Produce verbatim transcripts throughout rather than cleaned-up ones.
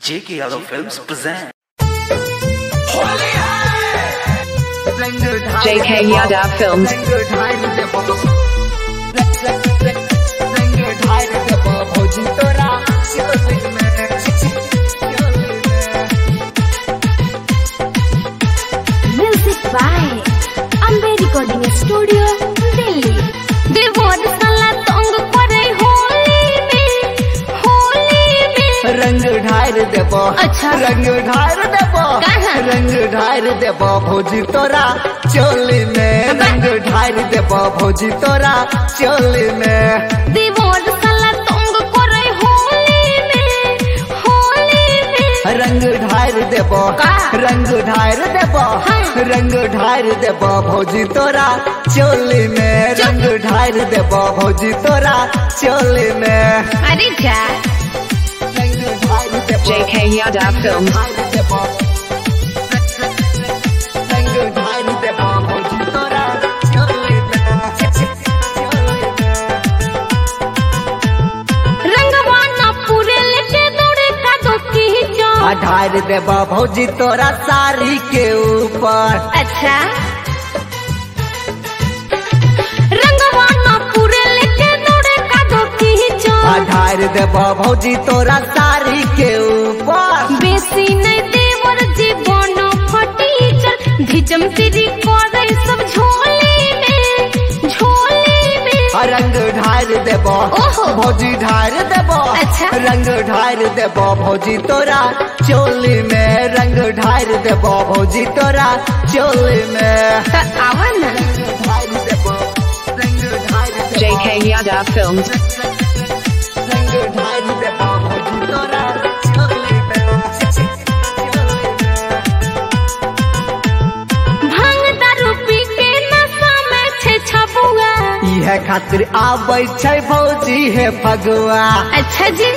J K Yadav Films present J K Yadav Films. Music by Ambe Recording Studio, Delhi. Devote sala tong करे होली में, होली में रंग ढार देबो अच्छा। रंग ढार देबो कहाँ? रंग ढार देबो भौजी तोरा चोली में रंग ढार देबो भौजी तोरा चोली में devote sala tong करे होली में, होली में रंग ढार देबो का? रंग ढार देबो हाँ। रंग ढार देबो भौजी तोरा चोली में रंग ढार देबो भौजी तोरा चोली में अरे जा रंग ढार देबो J K Yadav Films. रंग ढार देबो भौजी तोरा चोली में रंगवा ना पूरे लेके दौड़े का दो की जो ढार देबा भौजी तोरा साड़ी के ऊपर अच्छा रंगवा ना पूरे लेके दौड़े का दो की जो ढार देबा भौजी तोरा साड़ी के ऊपर बेसी नहीं देवर जीवन फटी चल धिचम तिरी करे सब झोली में झोली में रंग ढार देबो ओहो। भौजी ढार देबो अच्छा। रंग ढार देबो भौजी तोरा चोली में रंग ढार देबो भौजी तोरा चोली में तो आवा ना रंग ढार देबो रंग ढार देबो J K Yadav Films. रंग ढार देबो भौजी तोरा चोली में भांग दारू पी के नशा में छे छबुआ इहे खातिर आबै छै भौजी हे फगुआ अच्छा जी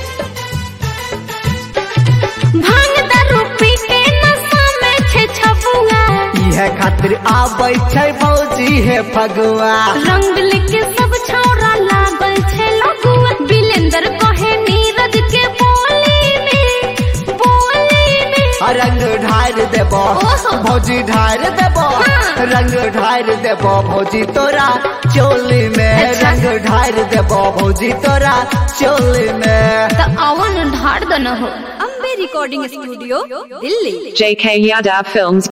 भांग दारू पी के नशा में छे छबुआ इहे खातिर आबै छै भौजी हे फगुआ रंग लेके सब छौरा लागल छे लगुआ बिलेंदर कहे नीरज के बोली में बोली में रंग ढार देबो ओहो। भौजी ढार देबो हाँ। रंग ढार देबो भौजी तोरा चोली में अच्छा। रंग ढार देबो भौजी तोरा चोली में तो अवन ढाड़ दो न हो Ambe recording studio Delhi J K Yadav Films.